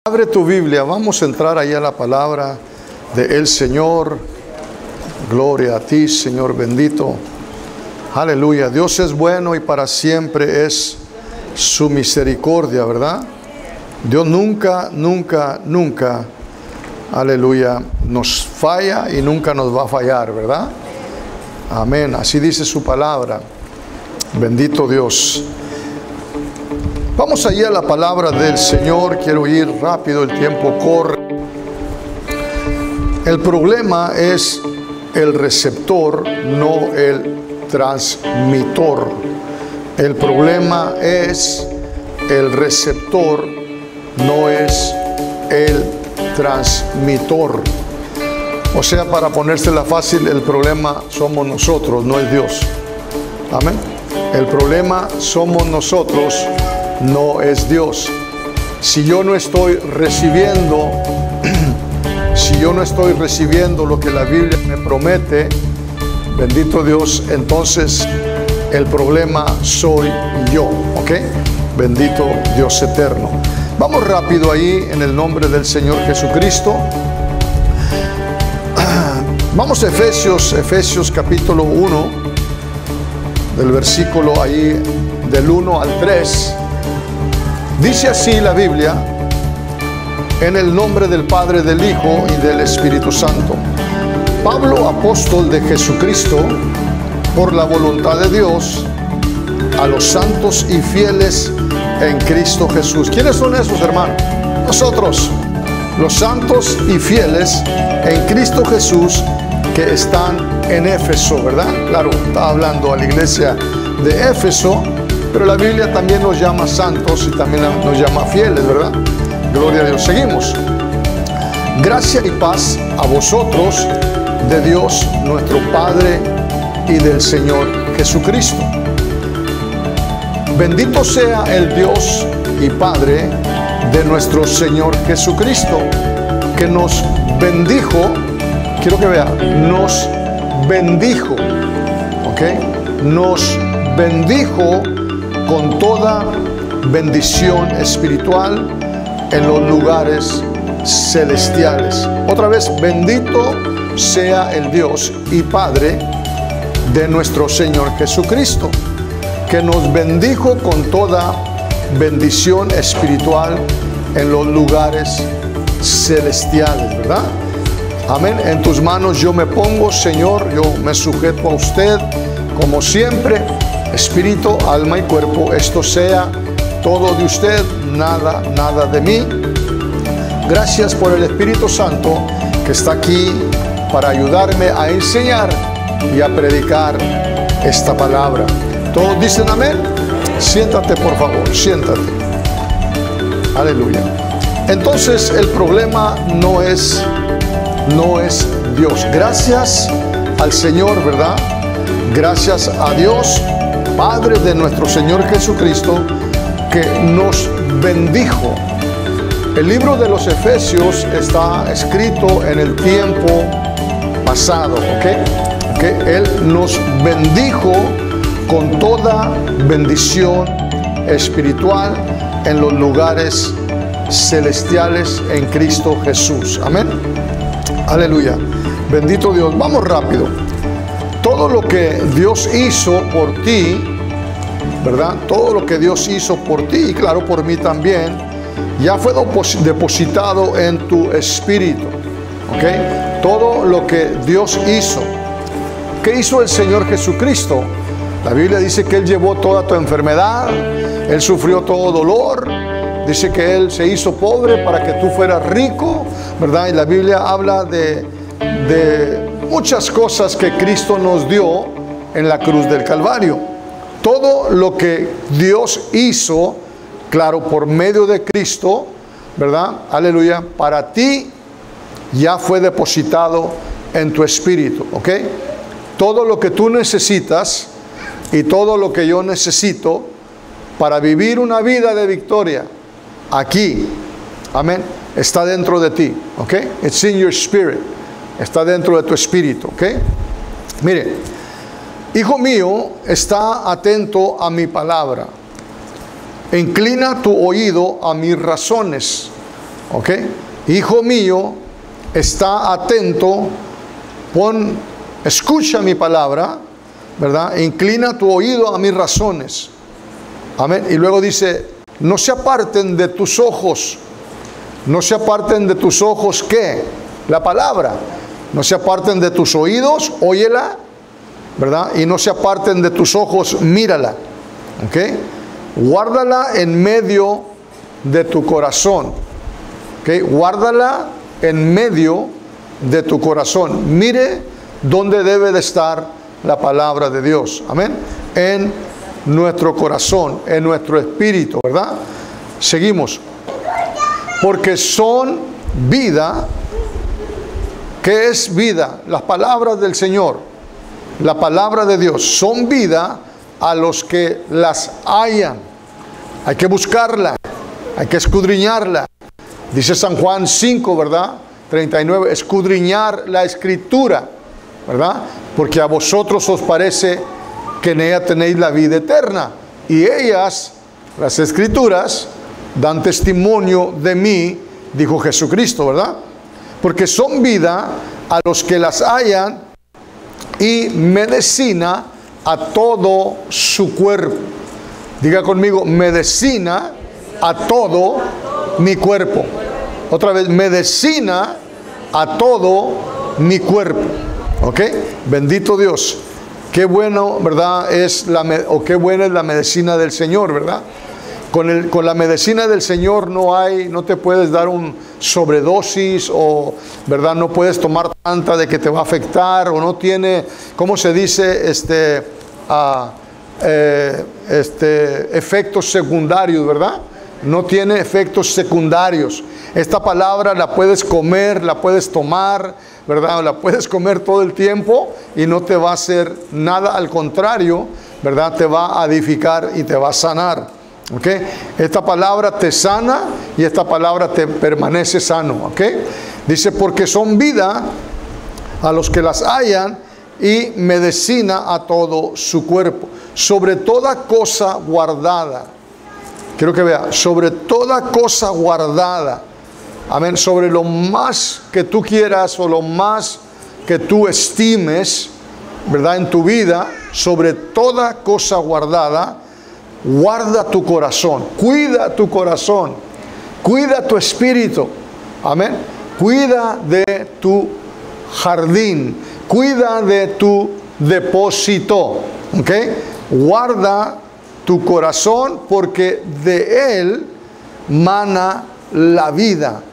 Abre tu Biblia, vamos a entrar ahí a la palabra del Señor. Gloria a ti, Señor bendito. Aleluya. Dios es bueno y para siempre es su misericordia, ¿verdad? Dios nunca, aleluya, nos falla y nunca nos va a fallar, ¿verdad? Amén. Así dice su palabra. Bendito Dios. Vamos allí a la palabra del Señor. Quiero ir rápido, el tiempo corre. El problema es el receptor, no el transmisor. El problema es el receptor, no es el transmisor. O sea, para ponérsela fácil, el problema somos nosotros, no es Dios. Amén. El problema somos nosotros, no es Dios. Si yo no estoy recibiendo, lo que la Biblia me promete, bendito Dios, entonces el problema soy yo, ¿ok? Bendito Dios eterno. Vamos rápido ahí en el nombre del Señor Jesucristo. Vamos a Efesios capítulo 1, del versículo ahí del 1 al 3. Dice así la Biblia: en el nombre del Padre, del Hijo y del Espíritu Santo. Pablo, apóstol de Jesucristo, por la voluntad de Dios, a los santos y fieles en Cristo Jesús. ¿Quiénes son esos, hermanos? Nosotros, los santos y fieles en Cristo Jesús, que están en Éfeso, ¿verdad? Claro, está hablando a la iglesia de Éfeso, pero la Biblia también nos llama santos y también nos llama fieles, ¿verdad? Gloria a Dios. Seguimos. Gracia y paz a vosotros, de Dios nuestro Padre y del Señor Jesucristo. Bendito sea el Dios y Padre de nuestro Señor Jesucristo, que nos bendijo. Quiero que vea, nos bendijo, ¿ok? Nos bendijo con toda bendición espiritual en los lugares celestiales. Otra vez, bendito sea el Dios y Padre de nuestro Señor Jesucristo, que nos bendijo con toda bendición espiritual en los lugares celestiales, ¿verdad? Amén. En tus manos yo me pongo, Señor, yo me sujeto a usted, como siempre, espíritu, alma y cuerpo. Esto sea todo de usted, nada de mí. Gracias por el Espíritu Santo que está aquí para ayudarme a enseñar y a predicar esta palabra. ¿Todos dicen amén? Siéntate, por favor, siéntate. Aleluya. Entonces, el problema no es Dios. Gracias al Señor, ¿verdad? Gracias a Dios, Padre de nuestro Señor Jesucristo, que nos bendijo. El libro de los Efesios está escrito en el tiempo pasado, ¿ok? Él nos bendijo con toda bendición espiritual en los lugares celestiales en Cristo Jesús. Amén. Aleluya. Bendito Dios. Vamos rápido. Todo lo que Dios hizo por ti, ¿verdad? Todo lo que Dios hizo por ti y claro, por mí también, ya fue depositado en tu espíritu, ¿ok? Todo lo que Dios hizo. ¿Qué hizo el Señor Jesucristo? La Biblia dice que Él llevó toda tu enfermedad, Él sufrió todo dolor, dice que Él se hizo pobre para que tú fueras rico, ¿verdad? Y la Biblia habla de muchas cosas que Cristo nos dio en la cruz del Calvario. Todo lo que Dios hizo, claro, por medio de Cristo, ¿verdad? Aleluya, para ti ya fue depositado en tu espíritu, ¿ok? Todo lo que tú necesitas y todo lo que yo necesito para vivir una vida de victoria aquí, amén, está dentro de ti, ¿ok? It's in your spirit. Está dentro de tu espíritu, ¿ok? Mire, hijo mío, está atento a mi palabra. Inclina tu oído a mis razones. ¿Ok? Hijo mío, está atento, escucha mi palabra, ¿verdad? Inclina tu oído a mis razones. Amén. Y luego dice, no se aparten de tus ojos. No se aparten de tus ojos, ¿qué? La palabra. No se aparten de tus oídos, óyela, ¿verdad? Y no se aparten de tus ojos, mírala. ¿Ok? Guárdala en medio de tu corazón. ¿Ok? Guárdala en medio de tu corazón. Mire dónde debe de estar la palabra de Dios. Amén. En nuestro corazón, en nuestro espíritu, ¿verdad? Seguimos. Porque son vida. ¿Qué es vida? Las palabras del Señor, la palabra de Dios, son vida a los que las hallan. Hay que buscarla, hay que escudriñarla. Dice San Juan 5, ¿verdad? 39, escudriñar la escritura, ¿verdad? Porque a vosotros os parece que en ella tenéis la vida eterna. Y ellas, las escrituras, dan testimonio de mí, dijo Jesucristo, ¿verdad? Porque son vida a los que las hallan y medicina a todo su cuerpo. Diga conmigo, medicina a todo mi cuerpo. Otra vez, medicina a todo mi cuerpo. ¿Ok? Bendito Dios. Qué bueno, ¿verdad? Qué buena es la medicina del Señor, ¿verdad? Con la medicina del Señor no te puedes dar un sobredosis o, ¿verdad? No puedes tomar tanta de que te va a afectar o no tiene, ¿cómo se dice? Efectos secundarios, ¿verdad? No tiene efectos secundarios. Esta palabra la puedes comer, la puedes tomar, ¿verdad? La puedes comer todo el tiempo y no te va a hacer nada, al contrario, ¿verdad? Te va a edificar y te va a sanar. ¿Ok? Esta palabra te sana y esta palabra te permanece sano. ¿Ok? Dice, porque son vida a los que las hallan y medicina a todo su cuerpo. Sobre toda cosa guardada. Quiero que vea, sobre toda cosa guardada. Amén. Sobre lo más que tú quieras o lo más que tú estimes, ¿verdad? En tu vida, sobre toda cosa guardada, guarda tu corazón, cuida tu corazón, cuida tu espíritu, amén, cuida de tu jardín, cuida de tu depósito, ¿ok? Guarda tu corazón porque de él mana la vida,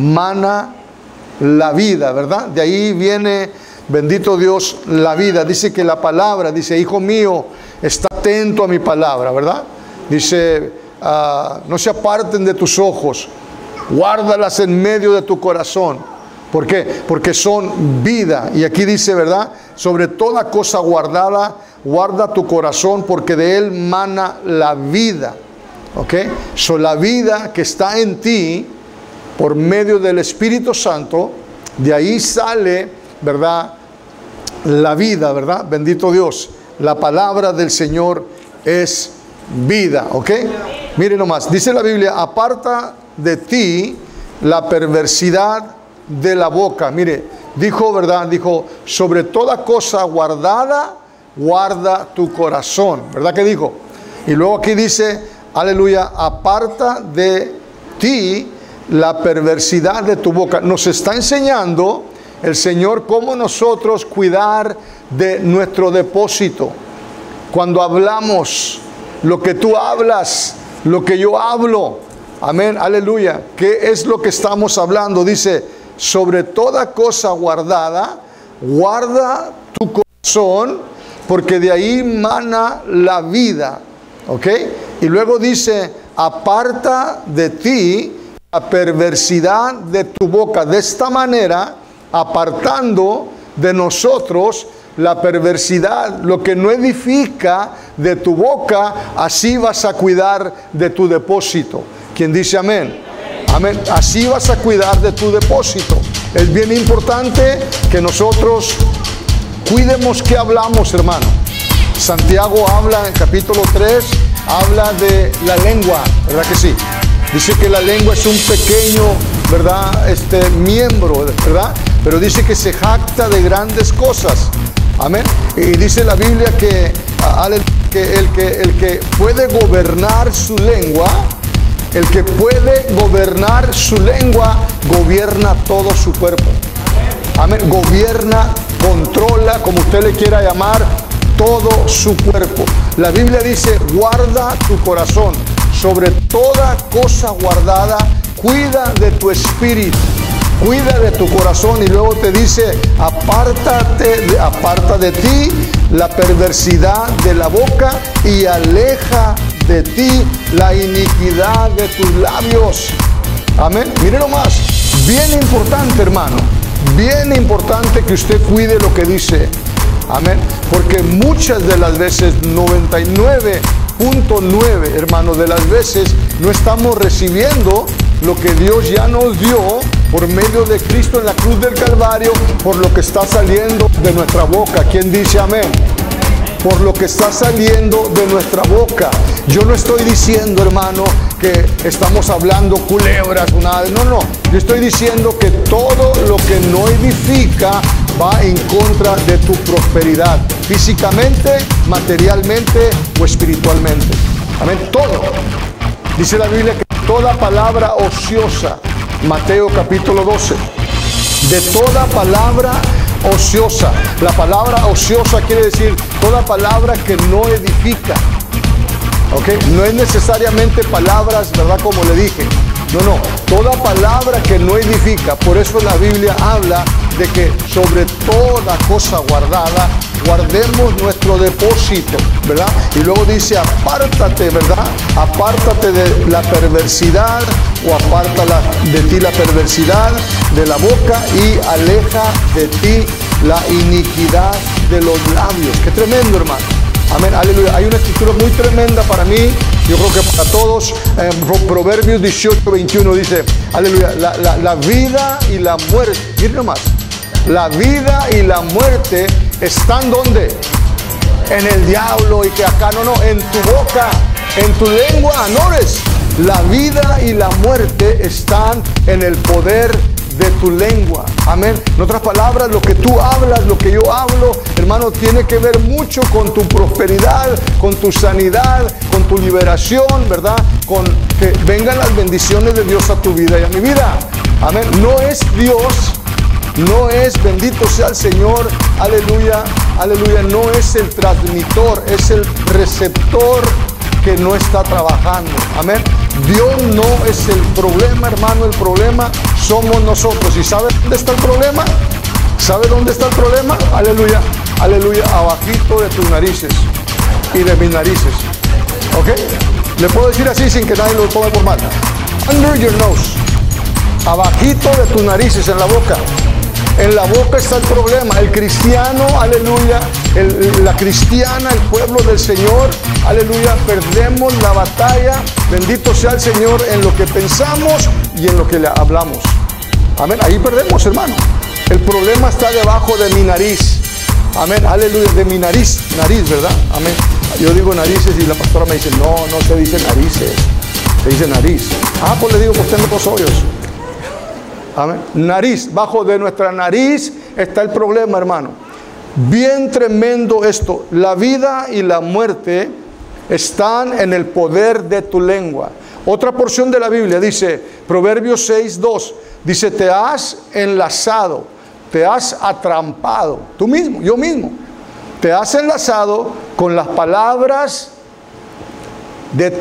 ¿verdad? De ahí viene, bendito Dios, la vida. Dice que la palabra, dice, hijo mío, está atento a mi palabra, ¿verdad? Dice, no se aparten de tus ojos, guárdalas en medio de tu corazón. ¿Por qué? Porque son vida. Y aquí dice, ¿verdad? Sobre toda cosa guardada, guarda tu corazón porque de él mana la vida. ¿Ok? La vida que está en ti por medio del Espíritu Santo, de ahí sale, ¿verdad? La vida, ¿verdad? Bendito Dios. La palabra del Señor es vida, ¿ok? Mire nomás, dice la Biblia, aparta de ti la perversidad de la boca. Mire, dijo, ¿verdad? Dijo, sobre toda cosa guardada, guarda tu corazón, ¿verdad que dijo? Y luego aquí dice, aleluya, aparta de ti la perversidad de tu boca. Nos está enseñando el Señor cómo nosotros cuidar de nuestro depósito. Cuando hablamos, lo que tú hablas, lo que yo hablo, amén, aleluya. ¿Qué es lo que estamos hablando? Dice, sobre toda cosa guardada, guarda tu corazón, porque de ahí mana la vida. ¿Ok? Y luego dice, aparta de ti la perversidad de tu boca. De esta manera, apartando de nosotros la perversidad, lo que no edifica de tu boca, así vas a cuidar de tu depósito. ¿Quién dice amén? Amén. Así vas a cuidar de tu depósito. Es bien importante que nosotros cuidemos qué hablamos, hermano. Santiago habla en capítulo 3, habla de la lengua, ¿verdad que sí? Dice que la lengua es un pequeño ¿verdad? Miembro, ¿verdad? Pero dice que se jacta de grandes cosas. Amén. Y dice la Biblia que el que puede gobernar su lengua, el que puede gobernar su lengua, gobierna todo su cuerpo. Amén. Gobierna, controla, como usted le quiera llamar, todo su cuerpo. La Biblia dice, guarda tu corazón, sobre toda cosa guardada, cuida de tu espíritu, cuida de tu corazón. Y luego te dice, aparta de ti la perversidad de la boca y aleja de ti la iniquidad de tus labios. Amén. Mire nomás, bien importante, hermano, bien importante que usted cuide lo que dice. Amén. Porque muchas de las veces, 99.9, hermano, de las veces no estamos recibiendo lo que Dios ya nos dio por medio de Cristo en la cruz del Calvario, por lo que está saliendo de nuestra boca. ¿Quién dice amén? Por lo que está saliendo de nuestra boca. Yo no estoy diciendo, hermano, que estamos hablando culebras o nada. No, no. Yo estoy diciendo que todo lo que no edifica va en contra de tu prosperidad, físicamente, materialmente o espiritualmente. Amén. Todo. Dice la Biblia que toda palabra ociosa, Mateo capítulo 12, de toda palabra ociosa. La palabra ociosa quiere decir toda palabra que no edifica. ¿Ok? No es necesariamente palabras, ¿verdad? Como le dije. No, no. Toda palabra que no edifica. Por eso la Biblia habla de que sobre toda cosa guardada, guardemos nuestro depósito, ¿verdad? Y luego dice, apártate, ¿verdad? Apártate de la perversidad, o aparta de ti la perversidad de la boca y aleja de ti la iniquidad de los labios. Qué tremendo, hermano. Amén, aleluya. Hay una escritura muy tremenda para mí, yo creo que para todos. Proverbios 18:21 dice, aleluya, la vida y la muerte, miren nomás, la vida y la muerte están ¿dónde? En el diablo. Y que acá no, en tu boca, en tu lengua, anores. La vida y la muerte están en el poder de tu lengua. Amén. En otras palabras, lo que tú hablas, lo que yo hablo, hermano, tiene que ver mucho con tu prosperidad, con tu sanidad, con tu liberación, ¿verdad? Con que vengan las bendiciones de Dios a tu vida y a mi vida. Amén. No es Dios, no es, bendito sea el Señor, aleluya, aleluya, no es el transmisor, es el receptor que no está trabajando. Amén. Dios no es el problema, hermano. El problema somos nosotros. ¿Y sabe dónde está el problema? ¿Sabe dónde está el problema? Aleluya, aleluya, abajito de tus narices y de mis narices. ¿Ok? Le puedo decir así sin que nadie lo tome por mal. Under your nose. Abajito de tus narices, en la boca. En la boca está el problema. El cristiano, aleluya, la cristiana, el pueblo del Señor, aleluya, perdemos la batalla, bendito sea el Señor, en lo que pensamos y en lo que le hablamos. Amén, ahí perdemos, hermano. El problema está debajo de mi nariz. Amén, aleluya, de mi nariz, ¿verdad? Amén. Yo digo narices y la pastora me dice, no se dice narices, se dice nariz. Ah, pues le digo, pues tengo dos hoyos. Amén. Nariz, bajo de nuestra nariz está el problema, hermano. Bien tremendo esto. La vida y la muerte están en el poder de tu lengua. Otra porción de la Biblia dice, Proverbios 6:2, dice, te has enlazado, te has atrampado, tú mismo, yo mismo, te has enlazado con las palabras de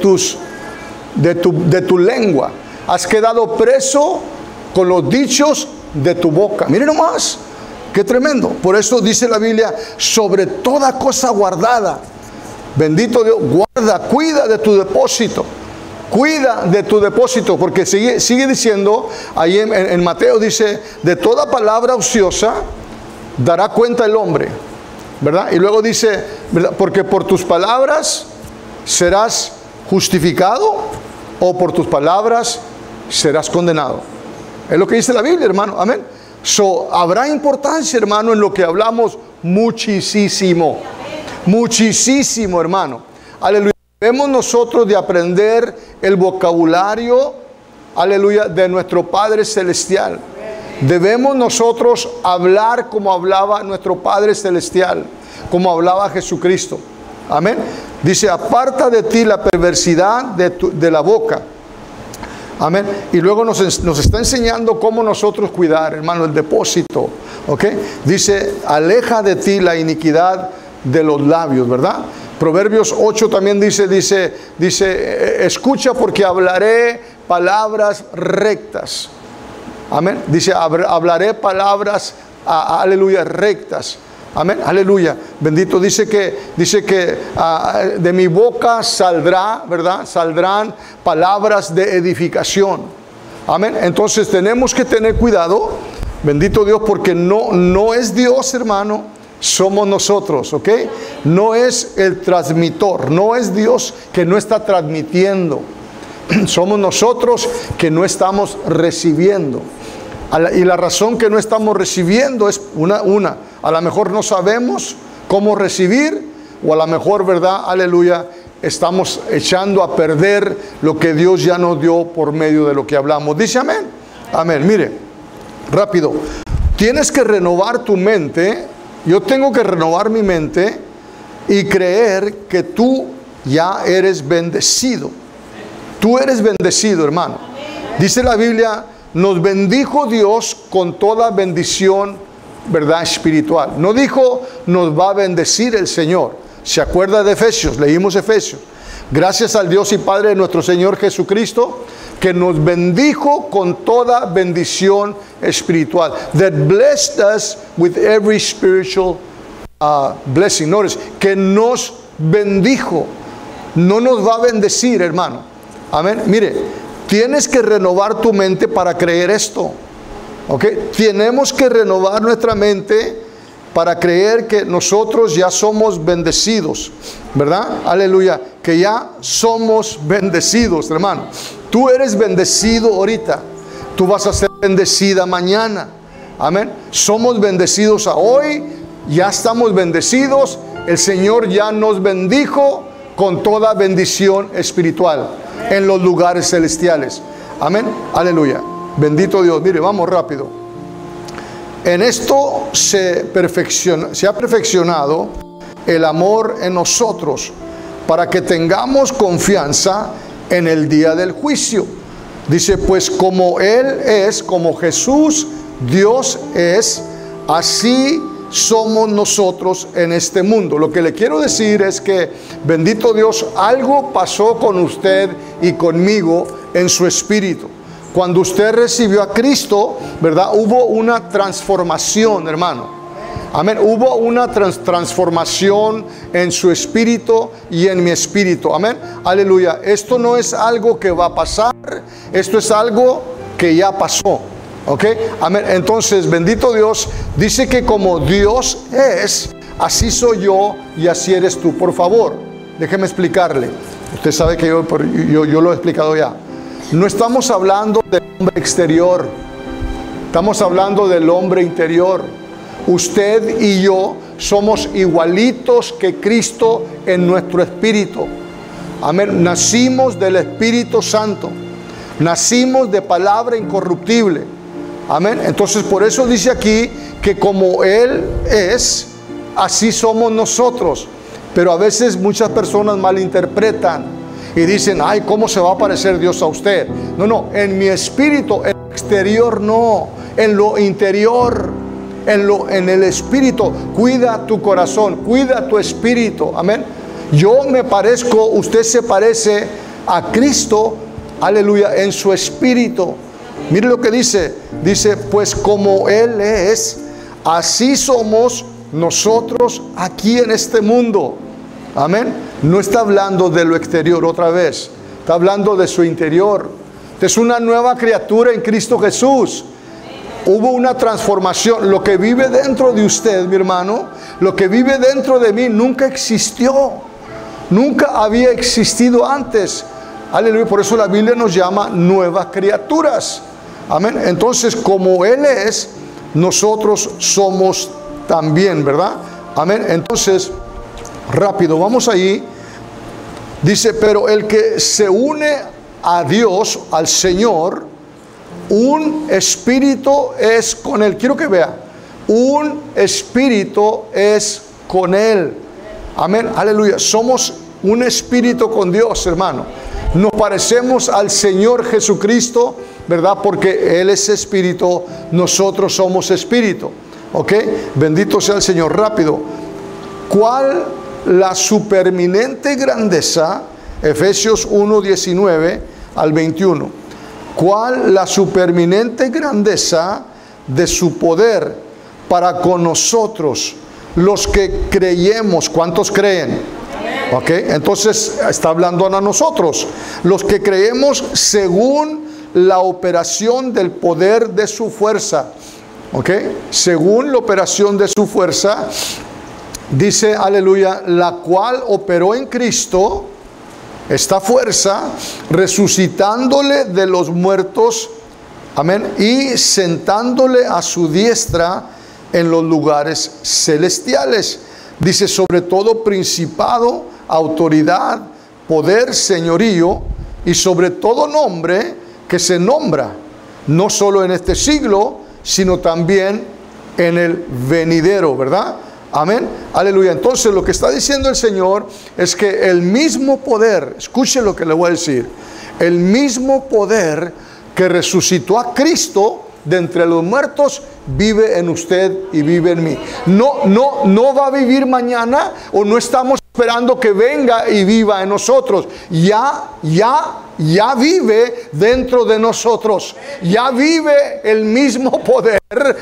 tu lengua. Has quedado preso con los dichos de tu boca. Miren nomás, qué tremendo. Por eso dice la Biblia, sobre toda cosa guardada, bendito Dios, guarda, cuida de tu depósito. Cuida de tu depósito, porque sigue diciendo, ahí en Mateo dice, de toda palabra ociosa dará cuenta el hombre, ¿verdad? Y luego dice, ¿verdad? Porque por tus palabras serás justificado, o por tus palabras serás condenado. Es lo que dice la Biblia, hermano. Amén. Habrá importancia, hermano, en lo que hablamos muchísimo. Muchísimo, hermano. Aleluya. Debemos nosotros de aprender el vocabulario aleluya, de nuestro Padre Celestial. Debemos nosotros hablar como hablaba nuestro Padre Celestial, como hablaba Jesucristo. Amén. Dice, aparta de ti la perversidad de la boca. Amén. Y luego nos está enseñando cómo nosotros cuidar, hermano, el depósito. ¿Ok? Dice, aleja de ti la iniquidad de los labios, ¿verdad? Proverbios 8 también dice, escucha porque hablaré palabras rectas. Amén. Dice, hablaré palabras, aleluya, rectas. Amén, aleluya. Bendito. Dice que de mi boca saldrá, ¿verdad? Saldrán palabras de edificación. Amén. Entonces tenemos que tener cuidado, bendito Dios, porque no es Dios, hermano, somos nosotros, ¿ok? No es el transmitor, no es Dios que no está transmitiendo. Somos nosotros que no estamos recibiendo. Y la razón que no estamos recibiendo es una. A lo mejor no sabemos cómo recibir, o a lo mejor, ¿verdad? Aleluya, estamos echando a perder lo que Dios ya nos dio por medio de lo que hablamos. Dice amén. Amén. Mire, rápido. Tienes que renovar tu mente. Yo tengo que renovar mi mente y creer que tú ya eres bendecido. Tú eres bendecido, hermano. Dice la Biblia, nos bendijo Dios con toda bendición, ¿verdad? Espiritual. No dijo, nos va a bendecir el Señor. ¿Se acuerda de Efesios? Leímos Efesios. Gracias al Dios y Padre de nuestro Señor Jesucristo, que nos bendijo con toda bendición espiritual. That blessed us with every spiritual blessing. Notice, que nos bendijo. No nos va a bendecir, hermano. Amén. Mire, tienes que renovar tu mente para creer esto. ¿Ok? Tenemos que renovar nuestra mente para creer que nosotros ya somos bendecidos, ¿verdad? Aleluya, que ya somos bendecidos, hermano. Tú eres bendecido ahorita, tú vas a ser bendecida mañana. Amén. Somos bendecidos a hoy, ya estamos bendecidos. El Señor ya nos bendijo con toda bendición espiritual en los lugares celestiales. Amén. Aleluya. Bendito Dios. Mire, vamos rápido. En esto se ha perfeccionado el amor en nosotros, para que tengamos confianza en el día del juicio. Dice, pues como Él es, como Jesús, Dios es, así somos nosotros en este mundo. Lo que le quiero decir es que, bendito Dios, algo pasó con usted y conmigo en su espíritu. Cuando usted recibió a Cristo, ¿verdad? Hubo una transformación, hermano. Amén. Hubo una transformación en su espíritu y en mi espíritu. Amén. Aleluya. Esto no es algo que va a pasar. Esto es algo que ya pasó. ¿Ok? Amén. Entonces, bendito Dios, dice que como Dios es, así soy yo y así eres tú. Por favor, déjeme explicarle. Usted sabe que yo lo he explicado ya. No estamos hablando del hombre exterior, estamos hablando del hombre interior. Usted y yo somos igualitos que Cristo en nuestro espíritu. Amén. Nacimos del Espíritu Santo, nacimos de palabra incorruptible. Amén. Entonces, por eso dice aquí que como Él es, así somos nosotros. Pero a veces muchas personas malinterpretan y dicen, ay, ¿cómo se va a parecer Dios a usted? No, en mi espíritu, en el exterior no, en lo interior, en el espíritu. Cuida tu corazón, cuida tu espíritu. Amén. Yo me parezco, usted se parece a Cristo, aleluya, en su espíritu. Mire lo que dice, pues como Él es, así somos nosotros aquí en este mundo. Amén. No está hablando de lo exterior otra vez, está hablando de su interior. Es una nueva criatura en Cristo Jesús. Hubo una transformación. Lo que vive dentro de usted, mi hermano, lo que vive dentro de mí nunca existió, nunca había existido antes. Aleluya. Por eso la Biblia nos llama nuevas criaturas. Amén. Entonces, como Él es, nosotros somos también, ¿verdad? Amén. Entonces, rápido, vamos ahí. Dice, pero el que se une a Dios, al Señor, un espíritu es con Él. Quiero que vea, un espíritu es con Él. Amén, aleluya. Somos un espíritu con Dios, hermano. Nos parecemos al Señor Jesucristo, ¿verdad? Porque Él es espíritu, nosotros somos espíritu. ¿Ok? Bendito sea el Señor. Rápido. ¿Cuál la supereminente grandeza? Efesios 1, 19 al 21. ¿Cuál la supereminente grandeza de su poder para con nosotros, los que creyemos? ¿Cuántos creen? ¿Ok? Entonces está hablando a nosotros, los que creemos según la operación del poder de su fuerza. ¿Ok? Según la operación de su fuerza, dice, aleluya, la cual operó en Cristo, esta fuerza, resucitándole de los muertos, amén, y sentándole a su diestra en los lugares celestiales. Dice, sobre todo principado, autoridad, poder, señorío, y sobre todo nombre que se nombra, no solo en este siglo, sino también en el venidero, ¿verdad? Amén, aleluya. Entonces lo que está diciendo el Señor es que el mismo poder, escuche lo que le voy a decir, el mismo poder que resucitó a Cristo de entre los muertos vive en usted y vive en mí. No va a vivir mañana, o no estamos esperando que venga y viva en nosotros. Ya vive dentro de nosotros. Ya vive el mismo poder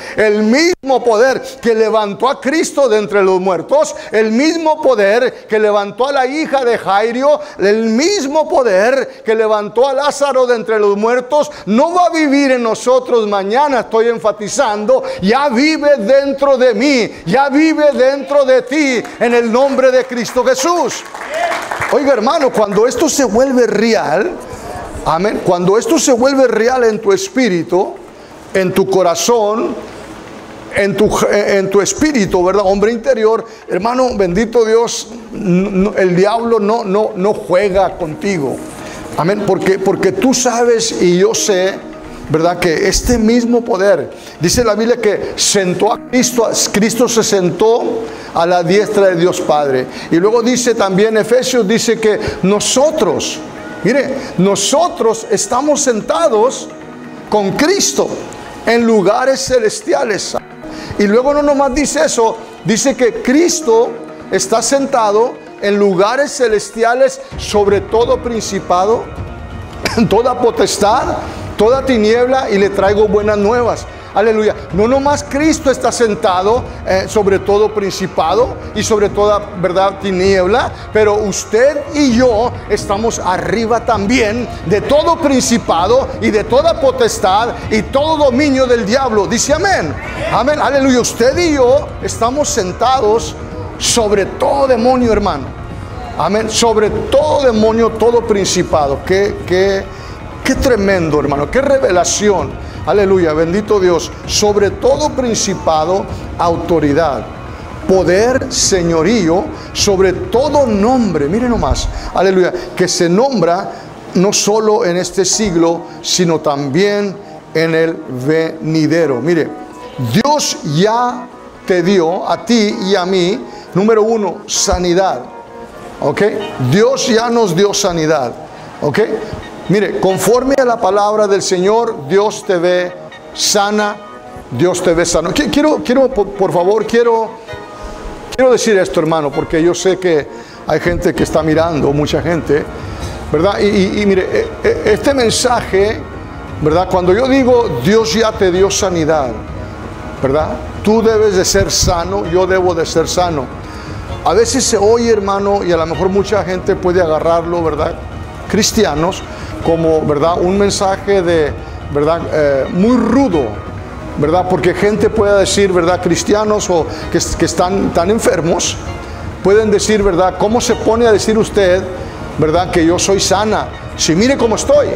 que levantó a Cristo de entre los muertos, el mismo poder que levantó a la hija de Jairo, el mismo poder que levantó a Lázaro de entre los muertos, no va a vivir en nosotros mañana. Estoy enfatizando, ya vive dentro de mí, ya vive dentro de ti, en el nombre de Cristo Jesús. Oiga, hermano, cuando esto se vuelve real, amén, cuando esto se vuelve real en tu espíritu, en tu corazón, en tu espíritu, ¿verdad? Hombre interior, hermano, bendito Dios, el diablo no juega contigo. Amén, porque tú sabes y yo sé, ¿verdad? Que este mismo poder, dice la Biblia que sentó a Cristo, Cristo se sentó a la diestra de Dios Padre. Y luego dice también Efesios, dice que nosotros, mire, nosotros estamos sentados con Cristo en lugares celestiales. Y luego no nomás dice eso, dice que Cristo está sentado en lugares celestiales sobre todo principado, toda potestad, toda tiniebla, y le traigo buenas nuevas. Aleluya. No nomás Cristo está sentado sobre todo principado y sobre toda, ¿verdad?, tiniebla, pero usted y yo estamos arriba también de todo principado y de toda potestad y todo dominio del diablo. Dice amén. Amén. Aleluya. Usted y yo estamos sentados sobre todo demonio, hermano. Amén. Sobre todo demonio, todo principado. Qué tremendo, hermano. Qué revelación. Aleluya, bendito Dios. Sobre todo principado, autoridad, poder, señorío, sobre todo nombre. Mire nomás, aleluya, que se nombra no solo en este siglo, sino también en el venidero. Mire, Dios ya te dio a ti y a mí, número uno, sanidad. ¿Ok? Dios ya nos dio sanidad. ¿Ok? Mire, conforme a la palabra del Señor, Dios te ve sana, Dios te ve sano. Por favor, quiero decir esto, hermano, porque yo sé que hay gente que está mirando, mucha gente, ¿verdad? Y mire, este mensaje, ¿verdad? Cuando yo digo Dios ya te dio sanidad, ¿verdad? Tú debes de ser sano, yo debo de ser sano. A veces se oye, hermano, y a lo mejor mucha gente puede agarrarlo, ¿verdad?, cristianos, como, ¿verdad?, un mensaje de, ¿verdad?, muy rudo, ¿verdad? Porque gente puede decir, ¿verdad?, cristianos o que están tan enfermos, pueden decir, ¿verdad?, ¿cómo se pone a decir usted, ¿verdad?, que yo soy sana? Si mire cómo estoy.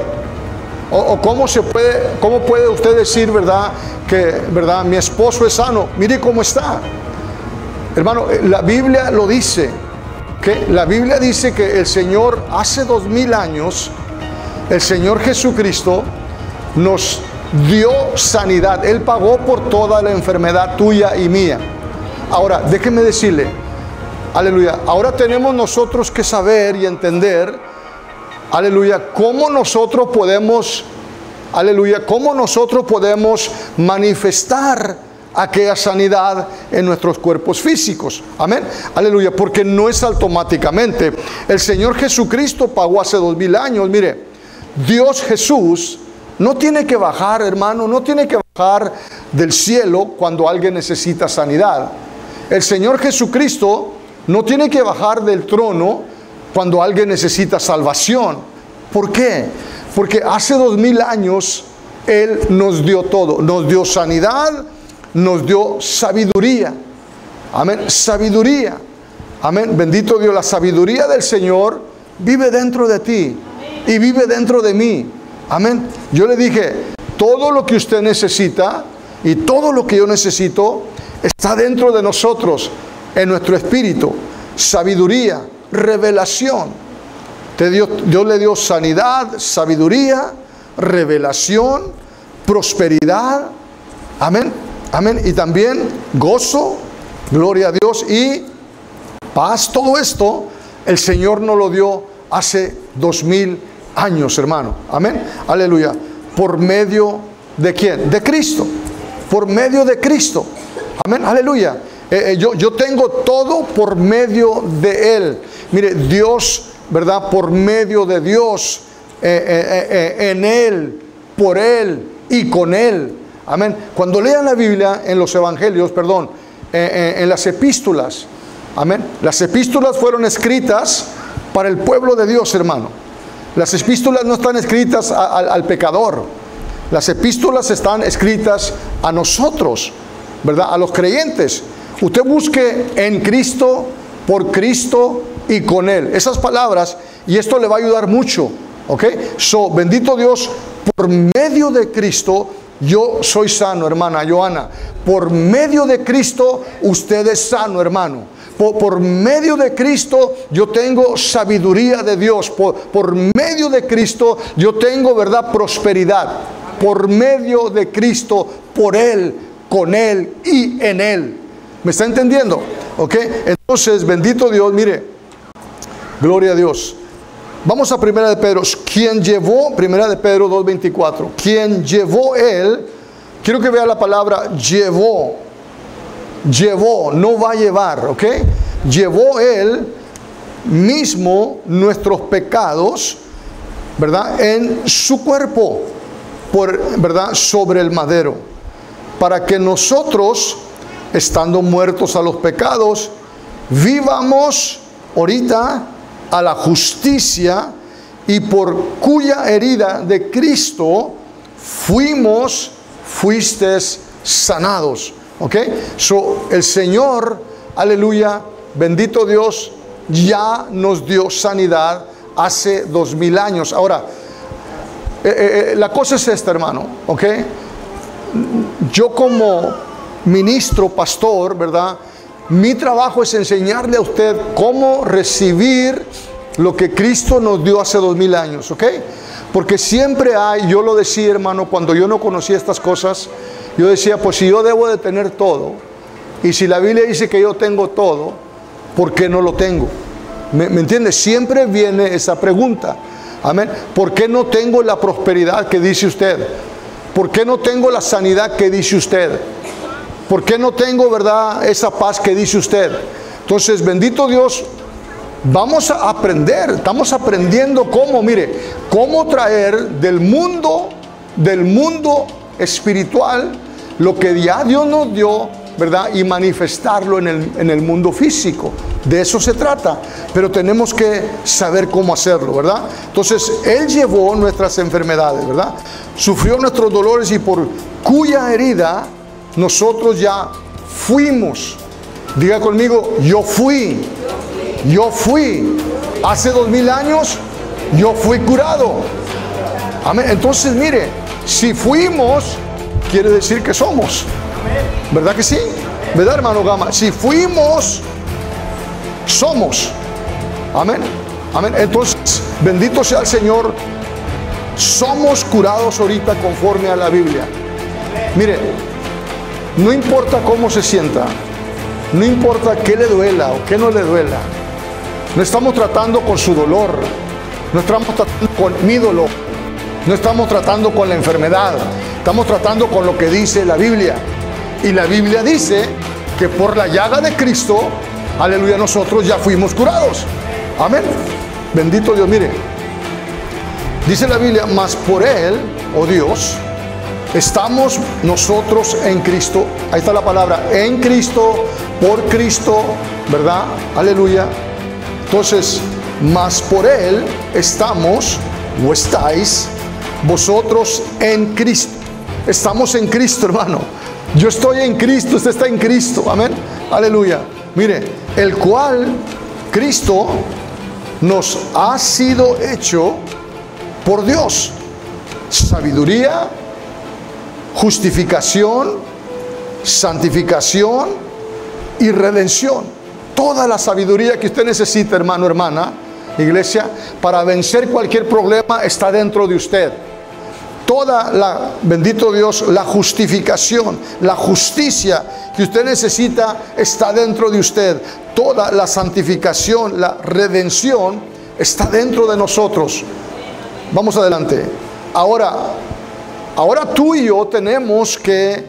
O ¿cómo puede usted decir, ¿verdad?, que, ¿verdad?, mi esposo es sano? Mire cómo está. Hermano, la Biblia lo dice. Que la Biblia dice que el Señor hace 2000 años el Señor Jesucristo nos dio sanidad. Él pagó por toda la enfermedad tuya y mía. Ahora, déjeme decirle, aleluya, ahora tenemos nosotros que saber y entender, aleluya, cómo nosotros podemos, aleluya, cómo nosotros podemos manifestar aquella sanidad en nuestros cuerpos físicos. Amén, aleluya, porque no es automáticamente. El Señor Jesucristo pagó hace 2000 años. Mire, Dios Jesús no tiene que bajar, hermano, no tiene que bajar del cielo cuando alguien necesita sanidad. El Señor Jesucristo no tiene que bajar del trono cuando alguien necesita salvación. ¿Por qué? Porque hace 2000 años Él nos dio todo. Nos dio sanidad, nos dio sabiduría. Amén, sabiduría. Amén, bendito Dios, la sabiduría del Señor vive dentro de ti y vive dentro de mí. Amén. Yo le dije, todo lo que usted necesita y todo lo que yo necesito está dentro de nosotros, en nuestro espíritu. Sabiduría, revelación. Dios le dio sanidad, sabiduría, revelación, prosperidad. Amén. Amén. Y también gozo, gloria a Dios, y paz. Todo esto el Señor nos lo dio hace 2000 años, hermano. Amén. Aleluya. ¿Por medio de quién? De Cristo. Por medio de Cristo. Amén. Aleluya. Yo tengo todo por medio de Él. Mire, Dios, ¿verdad? Por medio de Dios, en Él, por Él y con Él. Amén. Cuando lean la Biblia en los evangelios, perdón, en las epístolas, amén. Las epístolas fueron escritas para el pueblo de Dios, hermano. Las epístolas no están escritas al pecador. Las epístolas están escritas a nosotros, ¿verdad? A los creyentes. Usted busque en Cristo, por Cristo y con Él. Esas palabras, y esto le va a ayudar mucho, ¿ok? Bendito Dios, por medio de Cristo, yo soy sano, hermana Joana. Por medio de Cristo, usted es sano, hermano. Por medio de Cristo, yo tengo sabiduría de Dios. Por medio de Cristo, yo tengo, ¿verdad?, prosperidad. Por medio de Cristo, por Él, con Él y en Él. ¿Me está entendiendo? ¿Ok? Entonces, bendito Dios, mire, gloria a Dios. Vamos a Primera de Pedro. Quien llevó, Primera de Pedro 2:24. Quien llevó Él, quiero que vea la palabra llevó. Llevó, no va a llevar, ¿ok? Llevó Él mismo nuestros pecados, ¿verdad? En su cuerpo, ¿verdad? Sobre el madero, para que nosotros, estando muertos a los pecados, vivamos ahorita a la justicia, y por cuya herida de Cristo fuisteis sanados. ¿Ok? El Señor, aleluya, bendito Dios, ya nos dio sanidad hace 2000 años. Ahora, la cosa es esta, hermano, ¿ok? Yo como ministro, pastor, ¿verdad? Mi trabajo es enseñarle a usted cómo recibir lo que Cristo nos dio hace 2000 años, ¿ok? Porque siempre hay, yo lo decía, hermano, cuando yo no conocía estas cosas, yo decía, pues si yo debo de tener todo, y si la Biblia dice que yo tengo todo, ¿por qué no lo tengo? ¿Me entiende? Siempre viene esa pregunta. Amén. ¿Por qué no tengo la prosperidad que dice usted? ¿Por qué no tengo la sanidad que dice usted? ¿Por qué no tengo, verdad, esa paz que dice usted? Entonces, bendito Dios, vamos a aprender, estamos aprendiendo cómo, mire, cómo traer del mundo espiritual lo que ya Dios nos dio, ¿verdad? Y manifestarlo en el mundo físico. De eso se trata, pero tenemos que saber cómo hacerlo, ¿verdad? Entonces, Él llevó nuestras enfermedades, ¿verdad? Sufrió nuestros dolores, y por cuya herida nosotros ya fuimos. Diga conmigo, yo fui. Yo fui. Hace 2000 años, yo fui curado. Amén. Entonces, mire, si fuimos, quiere decir que somos. ¿Verdad que sí? ¿Verdad, hermano Gama? Si fuimos, somos. Amén. Amén. Entonces, bendito sea el Señor. somos curados ahorita conforme a la Biblia. Mire, no importa cómo se sienta, no importa qué le duela o qué no le duela, no estamos tratando con su dolor, no estamos tratando con mi dolor, no estamos tratando con la enfermedad, estamos tratando con lo que dice la Biblia. Y la Biblia dice que por la llaga de Cristo, aleluya, nosotros ya fuimos curados. Amén. Bendito Dios. Mire, dice la Biblia, mas por Él, oh Dios, estamos nosotros en Cristo. Ahí está la palabra, en Cristo, por Cristo, ¿verdad? Aleluya. Entonces, mas por Él estamos, o estáis, vosotros en Cristo. Estamos en Cristo, hermano. Yo estoy en Cristo, usted está en Cristo. Amén. Aleluya. Mire, el cual Cristo nos ha sido hecho por Dios sabiduría, justificación, santificación y redención. Toda la sabiduría que usted necesita, hermano, hermana, iglesia, para vencer cualquier problema está dentro de usted. Toda la, bendito Dios, la justificación, la justicia que usted necesita está dentro de usted. Toda la santificación, la redención está dentro de nosotros. Vamos adelante. Ahora tú y yo tenemos que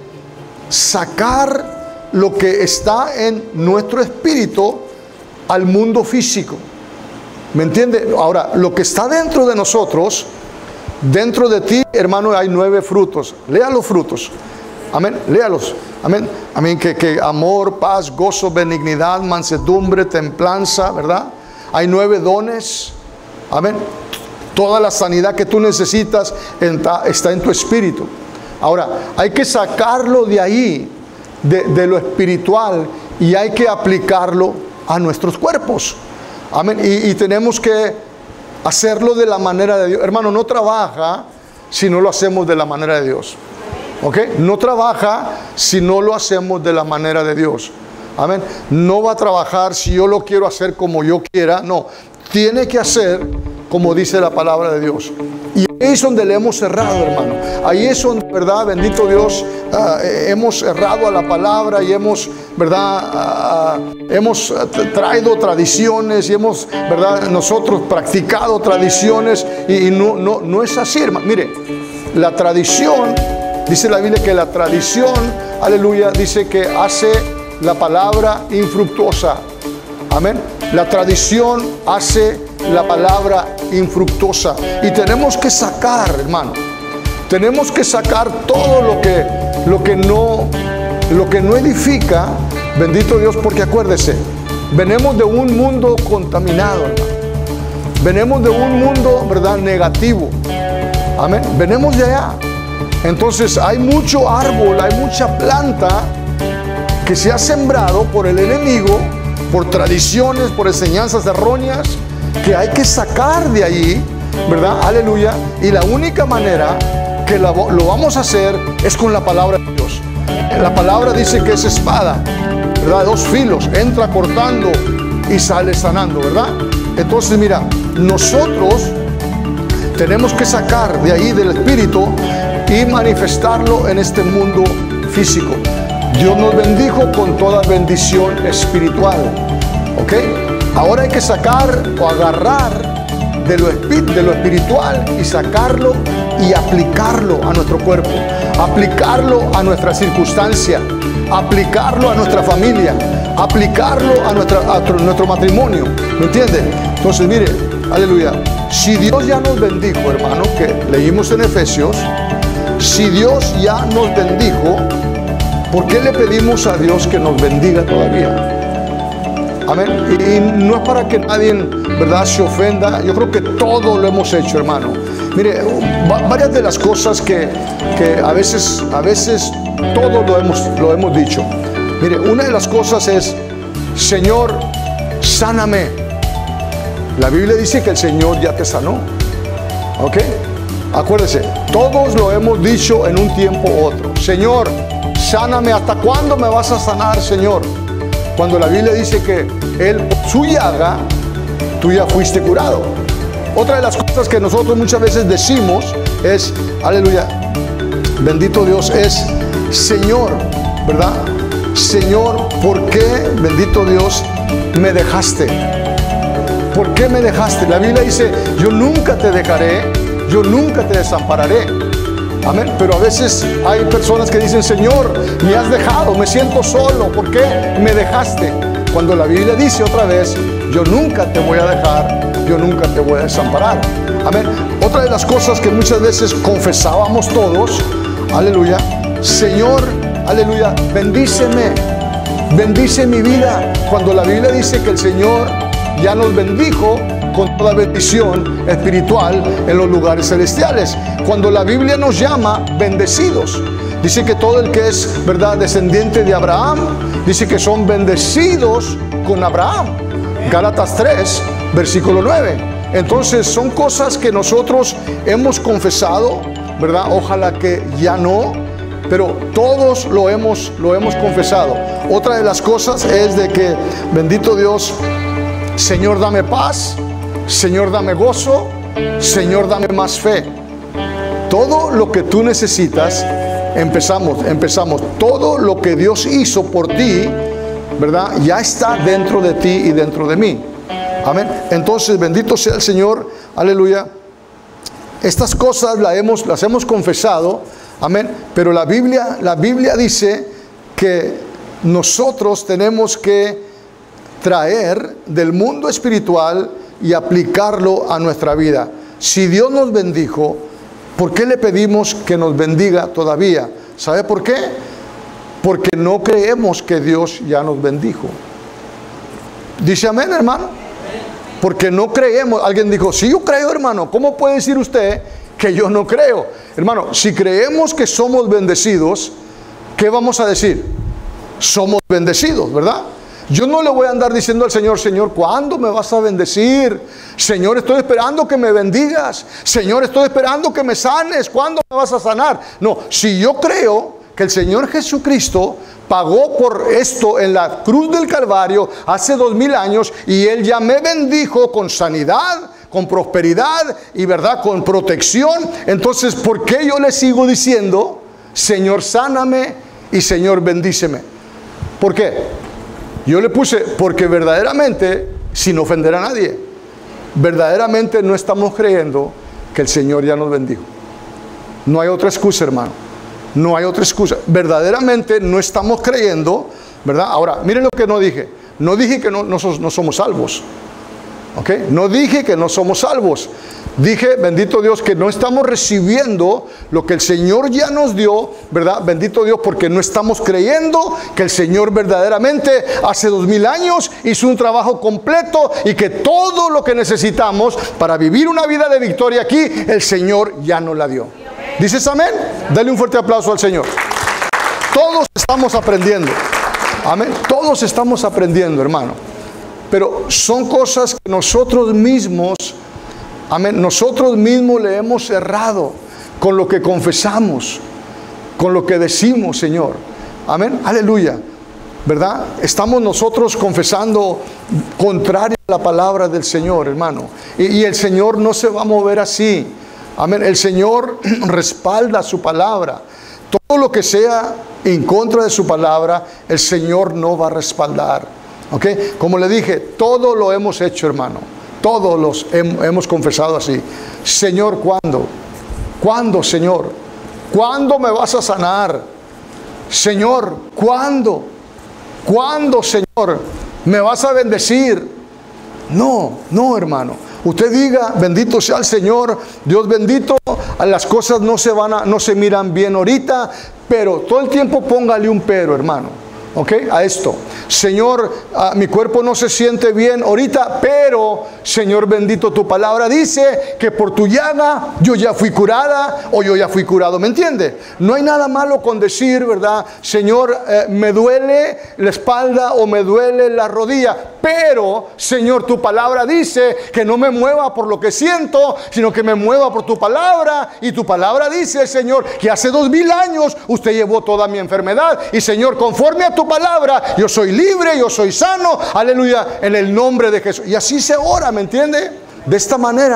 sacar lo que está en nuestro espíritu al mundo físico. ¿Me entiende? Ahora, lo que está dentro de nosotros, dentro de ti, hermano, hay 9 frutos. Lea los frutos. Amén. Léalos. Amén. Amén. Que amor, paz, gozo, benignidad, mansedumbre, templanza, ¿verdad? Hay 9 dones. Amén. Toda la sanidad que tú necesitas está en tu espíritu. Ahora, hay que sacarlo de ahí, de lo espiritual, y hay que aplicarlo a nuestros cuerpos. Amén. Y tenemos que hacerlo de la manera de Dios. Hermano, no trabaja si no lo hacemos de la manera de Dios. ¿Ok? No trabaja si no lo hacemos de la manera de Dios. Amén. No va a trabajar si yo lo quiero hacer como yo quiera. No. Tiene que hacer como dice la palabra de Dios. Y ahí es donde le hemos errado, hermano. Ahí es donde, ¿verdad? Bendito Dios, hemos errado a la palabra y hemos, ¿verdad? Hemos traído tradiciones y hemos, ¿verdad? Nosotros practicado tradiciones y no es así, hermano. Mire, la tradición, dice la Biblia que la tradición, aleluya, dice que hace la palabra infructuosa. Amén. La tradición hace la palabra infructuosa. Y tenemos que sacar, hermano. Tenemos que sacar todo lo que no edifica. Bendito Dios, porque acuérdese, venimos de un mundo contaminado, hermano. Venimos de un mundo, ¿verdad?, negativo. Amén. Venimos de allá. Entonces hay mucho árbol, hay mucha planta que se ha sembrado por el enemigo, por tradiciones, por enseñanzas erróneas, que hay que sacar de ahí, ¿verdad? Aleluya. Y la única manera que lo vamos a hacer es con la palabra de Dios. La palabra dice que es espada, ¿verdad? 2 filos, entra cortando y sale sanando, ¿verdad? Entonces, mira, nosotros tenemos que sacar de ahí del espíritu y manifestarlo en este mundo físico. Dios nos bendijo con toda bendición espiritual. ¿Ok? Ahora hay que sacar o agarrar de lo espiritual y sacarlo y aplicarlo a nuestro cuerpo, aplicarlo a nuestra circunstancia, aplicarlo a nuestra familia, aplicarlo a nuestro matrimonio. ¿Me entiende? Entonces, mire, aleluya. Si Dios ya nos bendijo, hermano, que leímos en Efesios, si Dios ya nos bendijo, ¿por qué le pedimos a Dios que nos bendiga todavía? Amén. Y no es para que nadie, ¿verdad?, se ofenda. Yo creo que todo lo hemos hecho, hermano. Mire, varias de las cosas que a veces todo lo hemos dicho. Mire, una de las cosas es: Señor, sáname. La Biblia dice que el Señor ya te sanó. ¿Ok? Acuérdese, todos lo hemos dicho en un tiempo u otro. Señor, sáname. ¿Hasta cuándo me vas a sanar, Señor? Cuando la Biblia dice que Él, por su llaga, tú ya fuiste curado. Otra de las cosas cosas que nosotros muchas veces decimos es, aleluya, bendito Dios, es Señor, ¿verdad? Señor, ¿por qué, bendito Dios, me dejaste? ¿Por qué me dejaste? La Biblia dice, yo nunca te dejaré, yo nunca te desampararé. Amén. Pero a veces hay personas que dicen, Señor, me has dejado, me siento solo, ¿por qué me dejaste? Cuando la Biblia dice otra vez, yo nunca te voy a dejar, yo nunca te voy a desamparar. Amén. Otra de las cosas que muchas veces confesábamos todos, aleluya, Señor, aleluya, bendíceme, bendice mi vida. Cuando la Biblia dice que el Señor ya nos bendijo con toda bendición espiritual en los lugares celestiales. Cuando la Biblia nos llama bendecidos, dice que todo el que es, ¿verdad?, descendiente de Abraham, dice que son bendecidos con Abraham. Gálatas 3, versículo 9. Entonces son cosas que nosotros hemos confesado, ¿verdad? Ojalá que ya no, pero todos lo hemos confesado. Otra de las cosas es de que, bendito Dios, Señor, dame paz, Señor, dame gozo, Señor, dame más fe. Todo lo que tú necesitas, empezamos, todo lo que Dios hizo por ti, ¿verdad?, ya está dentro de ti y dentro de mí. Amén. Entonces, bendito sea el Señor, aleluya. Estas cosas las hemos confesado, amén. Pero la Biblia dice que nosotros tenemos que traer del mundo espiritual y aplicarlo a nuestra vida. Si Dios nos bendijo, ¿por qué le pedimos que nos bendiga todavía? ¿Sabe por qué? Porque no creemos que Dios ya nos bendijo. ¿Dice amén, hermano? Porque no creemos. Alguien dijo, sí, yo creo, hermano. ¿Cómo puede decir usted que yo no creo? Hermano, si creemos que somos bendecidos, ¿qué vamos a decir? Somos bendecidos, ¿verdad? Yo no le voy a andar diciendo al Señor, Señor, ¿cuándo me vas a bendecir? Señor, estoy esperando que me bendigas. Señor, estoy esperando que me sanes. ¿Cuándo me vas a sanar? No, si yo creo que el Señor Jesucristo pagó por esto en la cruz del Calvario hace 2000 años y Él ya me bendijo con sanidad, con prosperidad y, ¿verdad?, con protección. Entonces, ¿por qué yo le sigo diciendo, Señor, sáname y Señor, bendíceme? ¿Por qué? Yo le puse, porque verdaderamente, sin ofender a nadie, verdaderamente no estamos creyendo que el Señor ya nos bendijo. No hay otra excusa, hermano. No hay otra excusa. Verdaderamente no estamos creyendo, ¿verdad? Ahora, miren lo que no dije. No dije que no somos salvos. ¿Ok? No dije que no somos salvos. Dije, bendito Dios, que no estamos recibiendo lo que el Señor ya nos dio, ¿verdad? Bendito Dios, porque no estamos creyendo que el Señor verdaderamente hace 2000 años hizo un trabajo completo y que todo lo que necesitamos para vivir una vida de victoria aquí, el Señor ya nos la dio. ¿Dices amén? Dale un fuerte aplauso al Señor. Todos estamos aprendiendo. Amén. Todos estamos aprendiendo, hermano. Pero son cosas que nosotros mismos, amén, nosotros mismos le hemos errado con lo que confesamos, con lo que decimos, Señor. Amén, aleluya, ¿verdad? Estamos nosotros confesando contrario a la palabra del Señor, hermano. Y el Señor no se va a mover así. Amén, el Señor respalda su palabra. Todo lo que sea en contra de su palabra, el Señor no va a respaldar. ¿Ok? Como le dije, todo lo hemos hecho, hermano. Todos los hemos confesado así. Señor, ¿cuándo? ¿Cuándo, Señor? ¿Cuándo me vas a sanar? Señor, ¿cuándo? ¿Cuándo, Señor, me vas a bendecir? No, no, hermano. Usted diga, bendito sea el Señor, Dios bendito, las cosas no se miran bien ahorita, pero todo el tiempo póngale un pero, hermano. ¿Ok? A esto. Señor, mi cuerpo no se siente bien ahorita, pero, Señor bendito, tu palabra dice que por tu llaga yo ya fui curada o yo ya fui curado. ¿Me entiende? No hay nada malo con decir, ¿verdad? Señor, me duele la espalda o me duele la rodilla, pero, Señor, tu palabra dice que no me mueva por lo que siento, sino que me mueva por tu palabra. Y tu palabra dice, Señor, que hace 2000 años usted llevó toda mi enfermedad. Y, Señor, conforme a tu palabra, yo soy libre, yo soy sano, aleluya, en el nombre de Jesús. Y así se ora, ¿me entiende? De esta manera,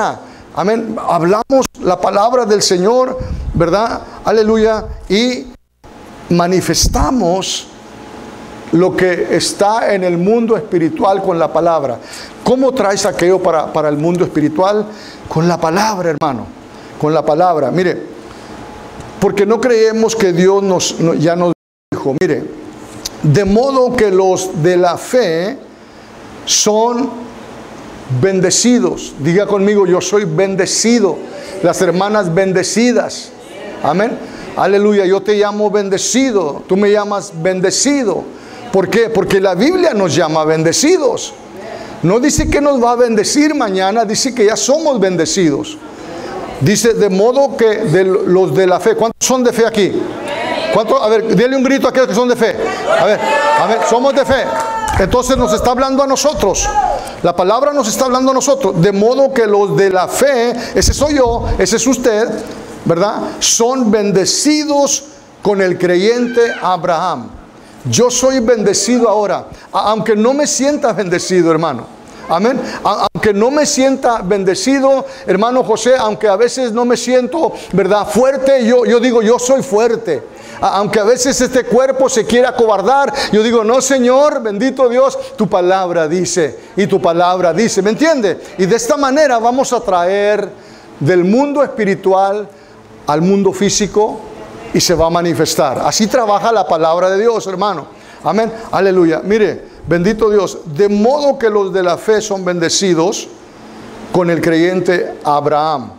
amén, hablamos la palabra del Señor, ¿verdad? Aleluya. Y manifestamos lo que está en el mundo espiritual con la palabra. ¿Cómo traes aquello para el mundo espiritual? Con la palabra, hermano. Con la palabra. Mire, porque no creemos que Dios ya nos dijo, mire, de modo que los de la fe son bendecidos. Diga conmigo, yo soy bendecido. Las hermanas bendecidas. Amén. Aleluya, yo te llamo bendecido. Tú me llamas bendecido. ¿Por qué? Porque la Biblia nos llama bendecidos. No dice que nos va a bendecir mañana, dice que ya somos bendecidos. Dice, de modo que de los de la fe. ¿Cuántos son de fe aquí? ¿Cuántos? A ver, dile un grito a aquellos que son de fe. A ver, somos de fe. Entonces nos está hablando a nosotros. La palabra nos está hablando a nosotros. De modo que los de la fe, ese soy yo, ese es usted, ¿verdad? Son bendecidos con el creyente Abraham. Yo soy bendecido ahora, aunque no me sienta bendecido, hermano. Amén. Aunque no me sienta bendecido, hermano José, aunque a veces no me siento, ¿verdad?, fuerte, yo digo, yo soy fuerte. Aunque a veces este cuerpo se quiera acobardar, yo digo, no, Señor, bendito Dios, tu palabra dice, y tu palabra dice, ¿me entiende? Y de esta manera vamos a traer del mundo espiritual al mundo físico, y se va a manifestar. Así trabaja la palabra de Dios, hermano. Amén. Aleluya. Mire, bendito Dios. De modo que los de la fe son bendecidos con el creyente Abraham.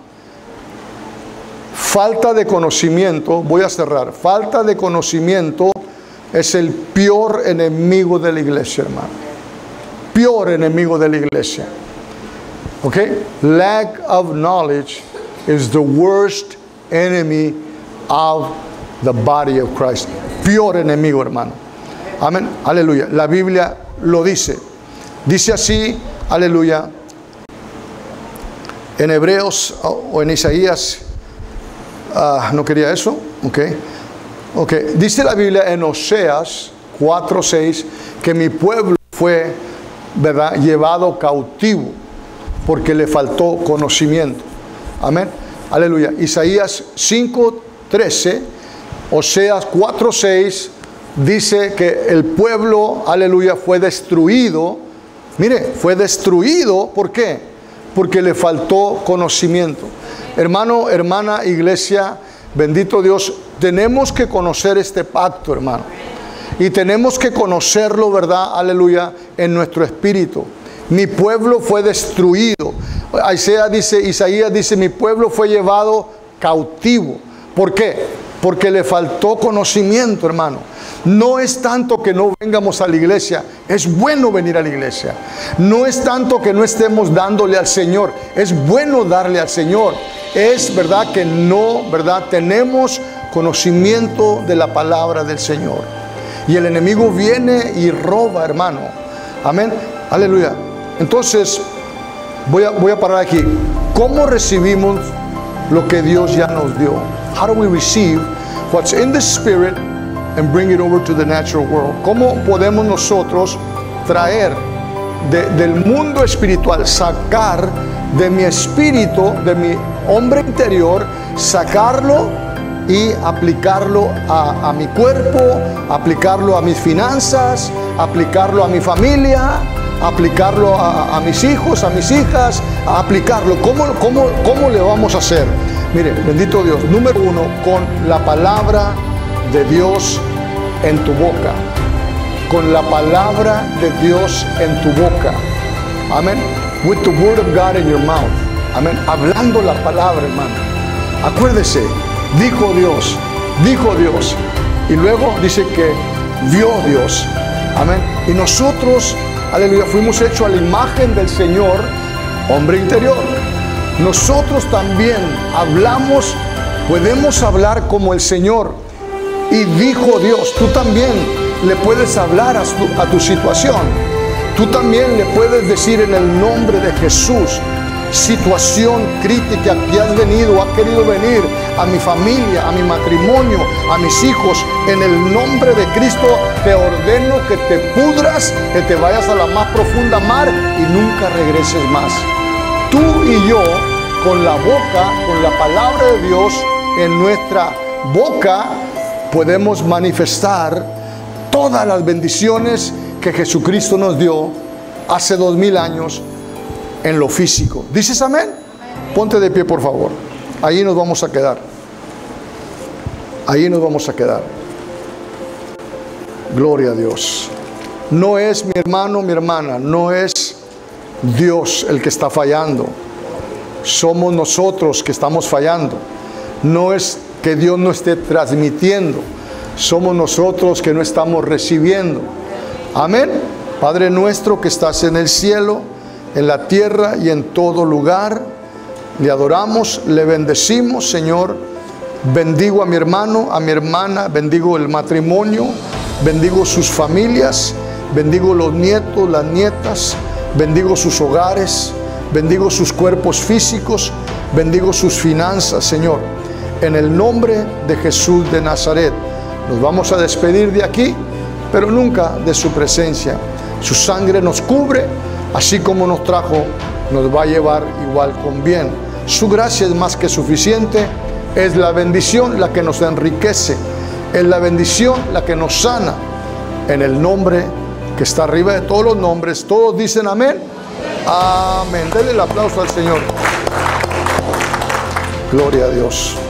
Falta de conocimiento, voy a cerrar. Falta de conocimiento es el peor enemigo de la iglesia, hermano. Peor enemigo de la iglesia. ¿Ok? Lack of knowledge is the worst enemy of the body of Christ. Peor enemigo, hermano. Amén. Aleluya. La Biblia lo dice. Dice así, aleluya, en Hebreos o en Isaías. No quería eso. Ok. Dice la Biblia en Oseas 4:6 que mi pueblo fue, ¿verdad?, llevado cautivo porque le faltó conocimiento. Amén. Aleluya. Isaías 5:13, Oseas 4:6 dice que el pueblo, aleluya, fue destruido. Mire, fue destruido. ¿Por qué? Porque le faltó conocimiento. Hermano, hermana, iglesia, bendito Dios, tenemos que conocer este pacto, hermano. Y tenemos que conocerlo, ¿verdad? Aleluya, en nuestro espíritu. Mi pueblo fue destruido. Isaías dice, mi pueblo fue llevado cautivo. ¿Por qué? Porque le faltó conocimiento, hermano. No es tanto que no vengamos a la iglesia, es bueno venir a la iglesia. No es tanto que no estemos dándole al Señor, es bueno darle al Señor. Es verdad que no, ¿verdad?, tenemos conocimiento de la palabra del Señor. Y el enemigo viene y roba, hermano. Amén. Aleluya. Entonces, voy a parar aquí. ¿Cómo recibimos lo que Dios ya nos dio? How do we receive what's in the spirit and bring it over to the natural world? ¿Cómo podemos nosotros traer del mundo espiritual, sacar de mi espíritu, de mi hombre interior, sacarlo y aplicarlo a mi cuerpo, aplicarlo a mis finanzas, aplicarlo a mi familia, aplicarlo a mis hijos, a mis hijas, a aplicarlo? ¿Cómo le vamos a hacer? Mire, bendito Dios. Número uno, con la palabra de Dios en tu boca. Con la palabra de Dios en tu boca. Amén. With the word of God in your mouth. Amén. Hablando la palabra, hermano. Acuérdese, dijo Dios. Y luego dice que vio Dios. Amén. Y nosotros, aleluya, fuimos hechos a la imagen del Señor, hombre interior. Nosotros también hablamos, podemos hablar como el Señor. Y dijo Dios, tú también le puedes hablar a tu situación. Tú también le puedes decir en el nombre de Jesús, situación crítica que has venido o has querido venir a mi familia, a mi matrimonio, a mis hijos, en el nombre de Cristo te ordeno que te pudras, que te vayas a la más profunda mar y nunca regreses más. Tú y yo con la boca, con la palabra de Dios en nuestra boca, podemos manifestar todas las bendiciones que Jesucristo nos dio hace 2000 años en lo físico. ¿Dices amén? Ponte de pie, por favor. Ahí nos vamos a quedar. Ahí nos vamos a quedar. Gloria a Dios. No es, mi hermano, mi hermana, no es Dios el que está fallando. Somos nosotros que estamos fallando. No es que Dios no esté transmitiendo. Somos nosotros que no estamos recibiendo. Amén. Padre nuestro que estás en el cielo, en la tierra y en todo lugar, le adoramos, le bendecimos, Señor. Bendigo a mi hermano, a mi hermana, bendigo el matrimonio, bendigo sus familias, bendigo los nietos, las nietas, bendigo sus hogares, bendigo sus cuerpos físicos, bendigo sus finanzas, Señor. En el nombre de Jesús de Nazaret, nos vamos a despedir de aquí, pero nunca de su presencia. Su sangre nos cubre, así como nos trajo, nos va a llevar igual con bien. Su gracia es más que suficiente. Es la bendición la que nos enriquece. Es la bendición la que nos sana. En el nombre que está arriba de todos los nombres, todos dicen amén. Amén. Denle el aplauso al Señor. Gloria a Dios.